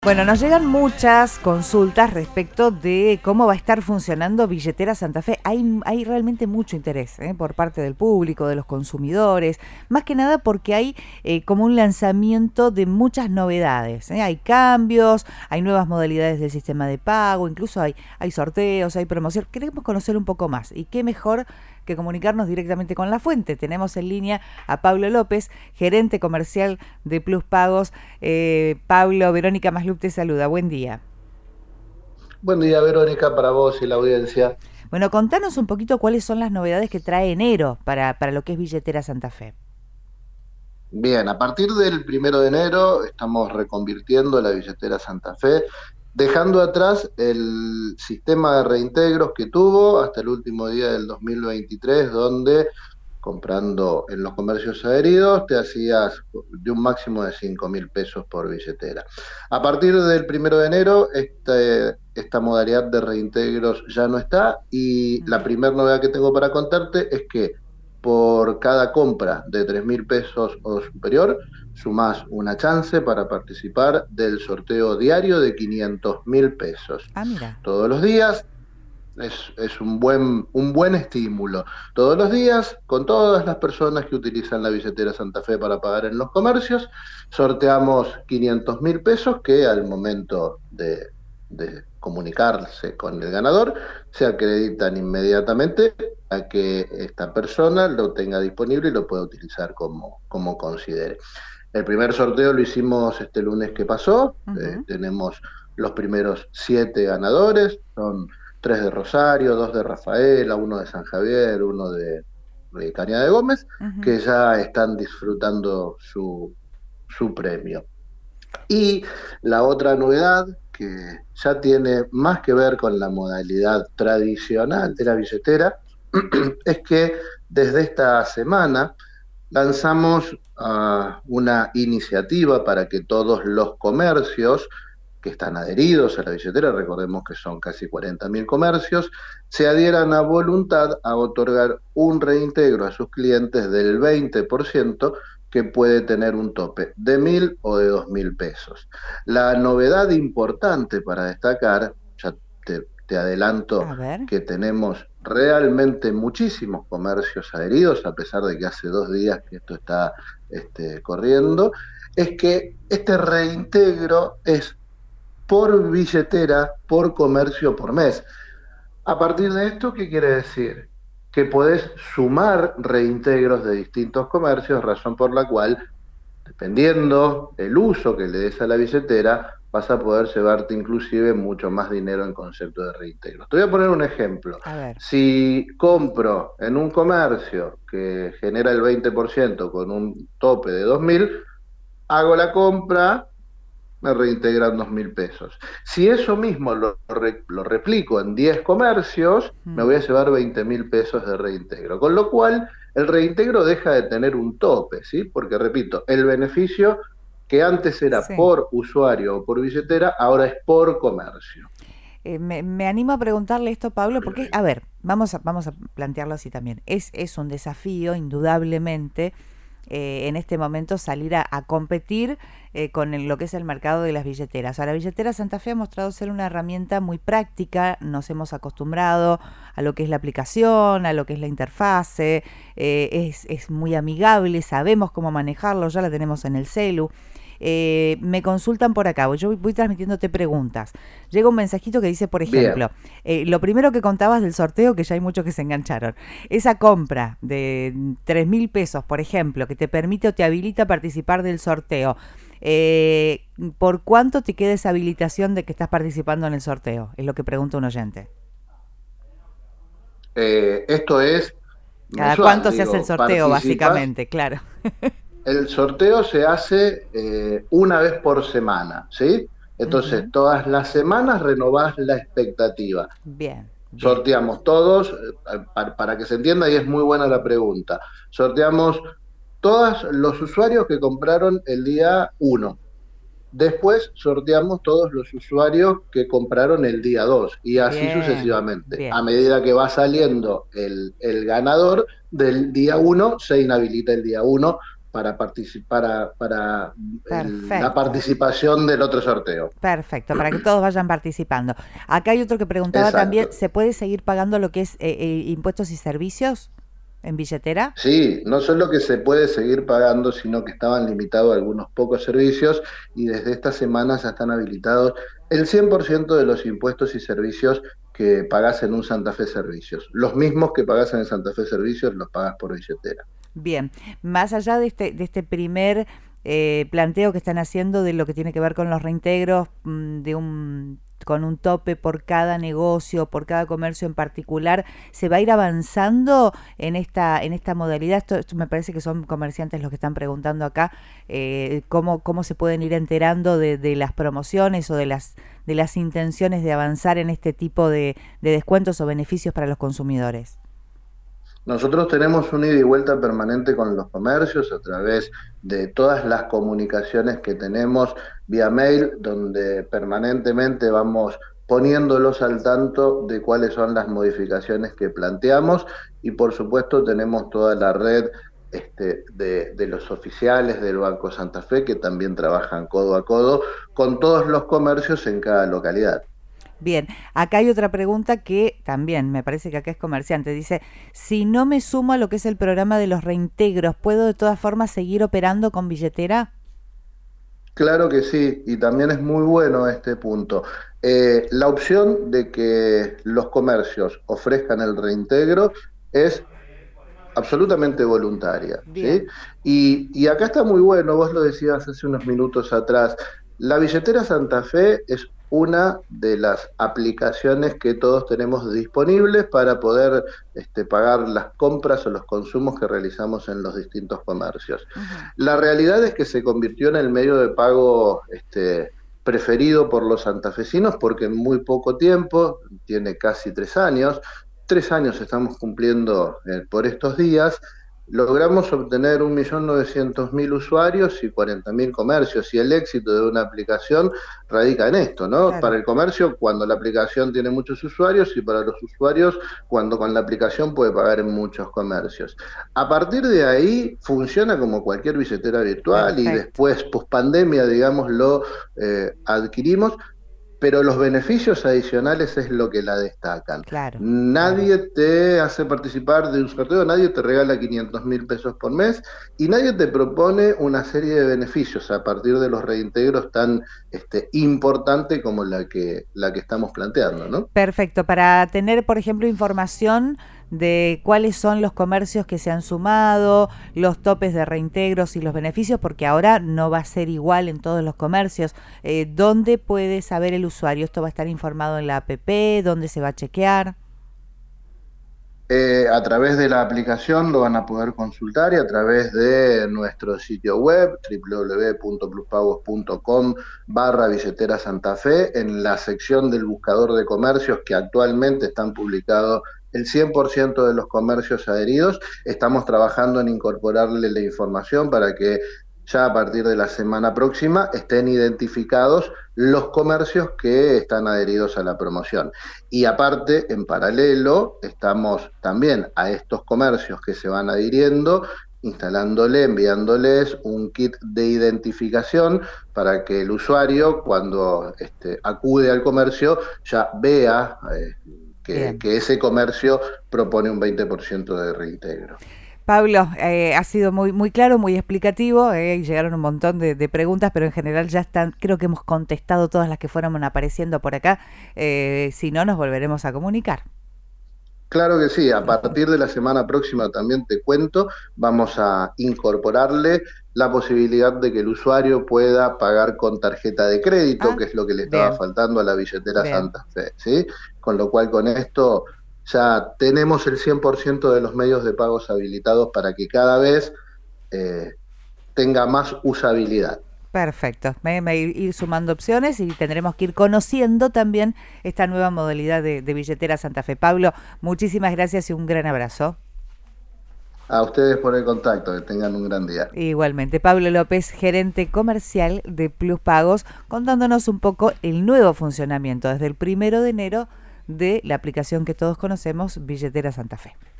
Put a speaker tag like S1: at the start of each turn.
S1: Bueno, nos llegan muchas consultas respecto de cómo va a estar funcionando Billetera Santa Fe. Hay realmente mucho interés por parte del público, de los consumidores, más que nada porque hay como un lanzamiento de muchas novedades. Hay cambios, hay nuevas modalidades del sistema de pago, incluso hay sorteos, hay promoción. Queremos conocer un poco más y qué mejor que comunicarnos directamente con la fuente. Tenemos en línea a Pablo López, gerente comercial de Plus Pagos. Pablo, Verónica Maslup te saluda. Buen día.
S2: Buen día, Verónica, para vos y la audiencia.
S1: Bueno, contanos un poquito cuáles son las novedades que trae enero para lo que es Billetera Santa Fe.
S2: Bien, a partir del 1 de enero estamos reconvirtiendo la billetera Santa Fe, dejando atrás el sistema de reintegros que tuvo hasta el último día del 2023, donde comprando en los comercios adheridos te hacías de un máximo de 5.000 pesos por billetera. A partir del 1 de enero, esta modalidad de reintegros ya no está, y la primera novedad que tengo para contarte es que por cada compra de 3.000 pesos o superior, sumás una chance para participar del sorteo diario de 500.000 pesos.
S1: Ah, mira.
S2: Todos los días es un buen estímulo. Todos los días, con todas las personas que utilizan la billetera Santa Fe para pagar en los comercios, sorteamos 500.000 pesos que al momento de comunicarse con el ganador se acreditan inmediatamente a que esta persona lo tenga disponible y lo pueda utilizar como considere. El primer sorteo lo hicimos este lunes que pasó. Tenemos los primeros 7 ganadores, son 3 de Rosario, 2 de Rafaela, 1 de San Javier, 1 de Cañada de Gómez, que ya están disfrutando su premio. Y la otra novedad, que ya tiene más que ver con la modalidad tradicional de la billetera, es que desde esta semana lanzamos una iniciativa para que todos los comercios que están adheridos a la billetera, recordemos que son casi 40.000 comercios, se adhieran a voluntad a otorgar un reintegro a sus clientes del 20%, que puede tener un tope de 1.000 o de 2.000 pesos. La novedad importante para destacar, ya te adelanto que tenemos realmente muchísimos comercios adheridos, a pesar de que hace 2 días que esto está corriendo, es que este reintegro es por billetera, por comercio, por mes. A partir de esto, ¿qué quiere decir? Que podés sumar reintegros de distintos comercios, razón por la cual, dependiendo del uso que le des a la billetera, vas a poder llevarte inclusive mucho más dinero en concepto de reintegro. Te voy a poner un ejemplo. Si compro en un comercio que genera el 20% con un tope de 2.000, hago la compra, me reintegran 2.000 pesos. Si eso mismo lo replico en 10 comercios, me voy a llevar 20.000 pesos de reintegro. Con lo cual, el reintegro deja de tener un tope, ¿sí? Porque, repito, el beneficio que antes era por usuario o por billetera, ahora es por comercio.
S1: Me animo a preguntarle esto, Pablo, porque, a ver, vamos a plantearlo así también. Es un desafío, indudablemente, en este momento salir a competir con lo que es el mercado de las billeteras. O sea, la billetera Santa Fe ha mostrado ser una herramienta muy práctica, nos hemos acostumbrado a lo que es la aplicación, a lo que es la interfase, es muy amigable, sabemos cómo manejarlo, ya la tenemos en el celu. Me consultan por acá, yo voy transmitiéndote preguntas. Llega un mensajito que dice, por ejemplo, lo primero que contabas del sorteo, que ya hay muchos que se engancharon, esa compra de 3.000 pesos, por ejemplo, que te permite o te habilita a participar del sorteo, ¿por cuánto te queda esa habilitación de que estás participando en el sorteo? Es lo que pregunta un oyente.
S2: Esto es
S1: ¿Cada
S2: mensual,
S1: cuánto se hace el sorteo, básicamente? Claro.
S2: El sorteo se hace una vez por semana, ¿sí? Entonces, todas las semanas renovás la expectativa.
S1: Bien.
S2: Sorteamos todos, para que se entienda, y es muy buena la pregunta, sorteamos todos los usuarios que compraron el día 1. Después sorteamos todos los usuarios que compraron el día 2, y así sucesivamente. A medida que va saliendo el ganador del día 1, se inhabilita el día 1 para participar para la
S1: Perfecto.
S2: participación del otro sorteo.
S1: Perfecto, para que todos vayan participando. Acá hay otro que preguntaba también,
S2: Exacto.
S1: ¿se puede seguir pagando lo que es impuestos y servicios en billetera?
S2: Sí, no solo que se puede seguir pagando, sino que estaban limitados algunos pocos servicios y desde esta semana ya están habilitados el 100% de los impuestos y servicios que pagás en un Santa Fe Servicios. Los mismos que pagás en el Santa Fe Servicios los pagás por billetera.
S1: Bien, más allá de este primer planteo que están haciendo de lo que tiene que ver con los reintegros, con un tope por cada negocio, por cada comercio en particular, ¿se va a ir avanzando en esta modalidad? Esto me parece que son comerciantes los que están preguntando acá, cómo se pueden ir enterando de las promociones o de las intenciones de avanzar en este tipo de descuentos o beneficios para los consumidores.
S2: Nosotros tenemos un ida y vuelta permanente con los comercios a través de todas las comunicaciones que tenemos vía mail, donde permanentemente vamos poniéndolos al tanto de cuáles son las modificaciones que planteamos y por supuesto tenemos toda la red de los oficiales del Banco Santa Fe que también trabajan codo a codo con todos los comercios en cada localidad.
S1: Bien, acá hay otra pregunta que también me parece que acá es comerciante. Dice, si no me sumo a lo que es el programa de los reintegros, ¿puedo de todas formas seguir operando con billetera?
S2: Claro que sí, y también es muy bueno este punto. La opción de que los comercios ofrezcan el reintegro es absolutamente voluntaria, ¿sí?
S1: Bien,
S2: Y acá está muy bueno, vos lo decías hace unos minutos atrás, la billetera Santa Fe es una de las aplicaciones que todos tenemos disponibles para poder pagar las compras o los consumos que realizamos en los distintos comercios.
S1: ujú,
S2: La realidad es que se convirtió en el medio de pago preferido por los santafesinos porque en muy poco tiempo, tiene casi 3 años, 3 años estamos cumpliendo por estos días, logramos obtener 1.900.000 usuarios y 40.000 comercios y el éxito de una aplicación radica en esto, ¿no?
S1: claro.
S2: Para el comercio cuando la aplicación tiene muchos usuarios y para los usuarios cuando con la aplicación puede pagar en muchos comercios. A partir de ahí funciona como cualquier billetera virtual y
S1: Perfecto,
S2: después, post pandemia, digamos, lo adquirimos, pero los beneficios adicionales es lo que la destacan.
S1: claro, claro.
S2: Nadie te hace participar de un sorteo, nadie te regala 500.000 pesos por mes y nadie te propone una serie de beneficios a partir de los reintegros tan importante como la que estamos planteando, ¿no?
S1: Perfecto, para tener, por ejemplo, información de cuáles son los comercios que se han sumado, los topes de reintegros y los beneficios, porque ahora no va a ser igual en todos los comercios. ¿Dónde puede saber el usuario? ¿Esto va a estar informado en la APP? ¿Dónde se va a chequear?
S2: A través de la aplicación lo van a poder consultar y a través de nuestro sitio web www.pluspagos.com/billetera Santa Fe en la sección del buscador de comercios que actualmente están publicados el 100% de los comercios adheridos. Estamos trabajando en incorporarle la información para que ya a partir de la semana próxima estén identificados los comercios que están adheridos a la promoción. Y aparte, en paralelo, estamos también a estos comercios que se van adhiriendo, instalándole, enviándoles un kit de identificación para que el usuario, cuando acude al comercio, ya vea
S1: Bien.
S2: que ese comercio propone un 20% de reintegro.
S1: Pablo, ha sido muy claro, muy explicativo, y llegaron un montón de preguntas, pero en general ya están, creo que hemos contestado todas las que fueron apareciendo por acá. Si no, nos volveremos a comunicar.
S2: Claro que sí, a partir de la semana próxima también te cuento, vamos a incorporarle la posibilidad de que el usuario pueda pagar con tarjeta de crédito,
S1: Ah,
S2: que es lo que le estaba
S1: bien,
S2: faltando a la billetera
S1: bien.
S2: Santa Fe, ¿sí? Con lo cual con esto ya tenemos el 100% de los medios de pagos habilitados para que cada vez eh, tenga más usabilidad.
S1: Perfecto. Me ir sumando opciones y tendremos que ir conociendo también esta nueva modalidad de billetera Santa Fe. Pablo, muchísimas gracias y un gran abrazo.
S2: A ustedes por el contacto, que tengan un gran día.
S1: Igualmente, Pablo López, gerente comercial de Plus Pagos, contándonos un poco el nuevo funcionamiento desde el 1 de enero de la aplicación que todos conocemos, Billetera Santa Fe.